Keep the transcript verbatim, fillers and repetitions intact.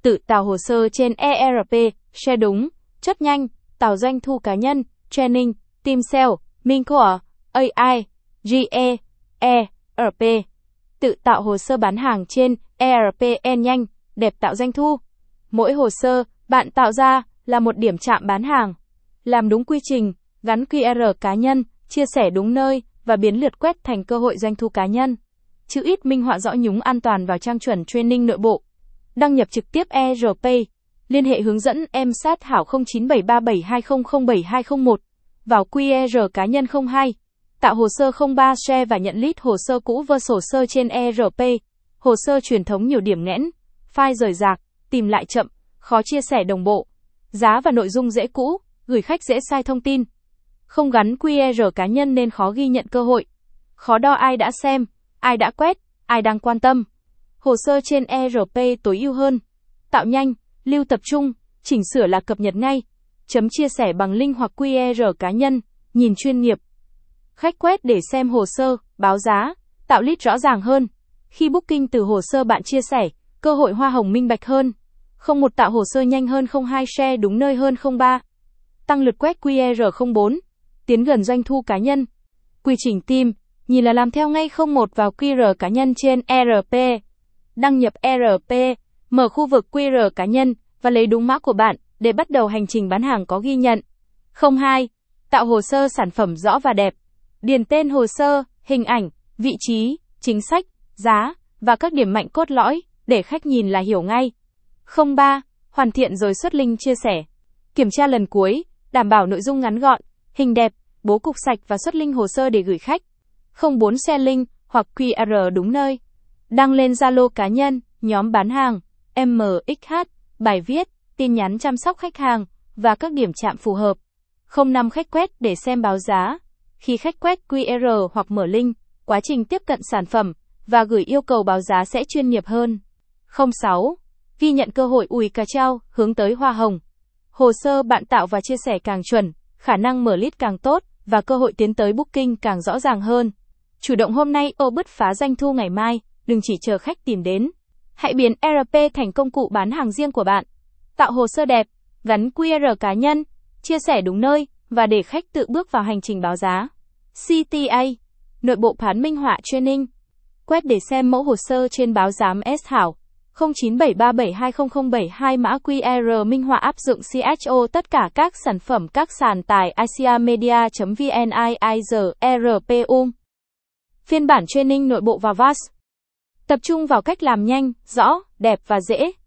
tự tạo hồ sơ trên e rờ pê, share đúng, chất nhanh, tạo doanh thu cá nhân, training, team sale, Mincore, a i, giê e, e rờ pê. Tự tạo hồ sơ bán hàng trên e rờ pê en nhanh, đẹp tạo doanh thu. Mỗi hồ sơ bạn tạo ra là một điểm chạm bán hàng. Làm đúng quy trình, gắn quy rờ cá nhân, chia sẻ đúng nơi và biến lượt quét thành cơ hội doanh thu cá nhân. Chữ ít minh họa rõ nhúng an toàn vào trang chuẩn training nội bộ. Đăng nhập trực tiếp e rờ pê. Liên hệ hướng dẫn em sát hảo không chín bảy ba bảy hai không không bảy hai không một. Vào quy rờ cá nhân không hai. Tạo hồ sơ không ba share và nhận lead hồ sơ cũ versus hồ sơ trên e rờ pê. Hồ sơ truyền thống nhiều điểm nghẽn, file rời rạc, tìm lại chậm, khó chia sẻ đồng bộ. Giá và nội dung dễ cũ, gửi khách dễ sai thông tin. Không gắn quy rờ cá nhân nên khó ghi nhận cơ hội. Khó đo ai đã xem, ai đã quét, ai đang quan tâm. Hồ sơ trên e rờ pê tối ưu hơn. Tạo nhanh, lưu tập trung, chỉnh sửa là cập nhật ngay. Chấm chia sẻ bằng link hoặc quy rờ cá nhân, nhìn chuyên nghiệp. Khách quét để xem hồ sơ, báo giá, tạo lead rõ ràng hơn. Khi booking từ hồ sơ bạn chia sẻ, cơ hội hoa hồng minh bạch hơn. Không một tạo hồ sơ nhanh hơn không hai share đúng nơi hơn không ba. Tăng lượt quét quy rờ không bốn. Tiến gần doanh thu cá nhân. Quy trình team, nhìn là làm theo ngay không một vào quy rờ cá nhân trên e rờ pê. Đăng nhập e rờ pê, mở khu vực quy rờ cá nhân và lấy đúng mã của bạn để bắt đầu hành trình bán hàng có ghi nhận. không hai. Tạo hồ sơ sản phẩm rõ và đẹp. Điền tên hồ sơ, hình ảnh, vị trí, chính sách, giá và các điểm mạnh cốt lõi để khách nhìn là hiểu ngay. không ba. Hoàn thiện rồi xuất link chia sẻ. Kiểm tra lần cuối, đảm bảo nội dung ngắn gọn, hình đẹp, bố cục sạch và xuất link hồ sơ để gửi khách. không bốn. Share link hoặc quy rờ đúng nơi. Đăng lên Zalo cá nhân, nhóm bán hàng, em ích hát, bài viết, tin nhắn chăm sóc khách hàng và các điểm chạm phù hợp. không năm. Khách quét để xem báo giá. Khi khách quét quy rờ hoặc mở link, quá trình tiếp cận sản phẩm và gửi yêu cầu báo giá sẽ chuyên nghiệp hơn. không sáu. Ghi nhận cơ hội ủi cà chao, hướng tới hoa hồng. Hồ sơ bạn tạo và chia sẻ càng chuẩn, khả năng mở lead càng tốt và cơ hội tiến tới booking càng rõ ràng hơn. Chủ động hôm nay ô bứt phá doanh thu ngày mai, đừng chỉ chờ khách tìm đến. Hãy biến e rờ pê thành công cụ bán hàng riêng của bạn. Tạo hồ sơ đẹp, gắn quy rờ cá nhân, chia sẻ đúng nơi và để khách tự bước vào hành trình báo giá. xê tê a, nội bộ phán minh họa training. Quét để xem mẫu hồ sơ trên báo giá S Hảo không chín bảy ba bảy hai không không bảy hai mã quy rờ minh họa áp dụng xê hát o tất cả các sản phẩm các sàn tải asia-media chấm vn i i giờ e rờ pê um. Phiên bản training nội bộ và vê a ét. Tập trung vào cách làm nhanh, rõ, đẹp và dễ.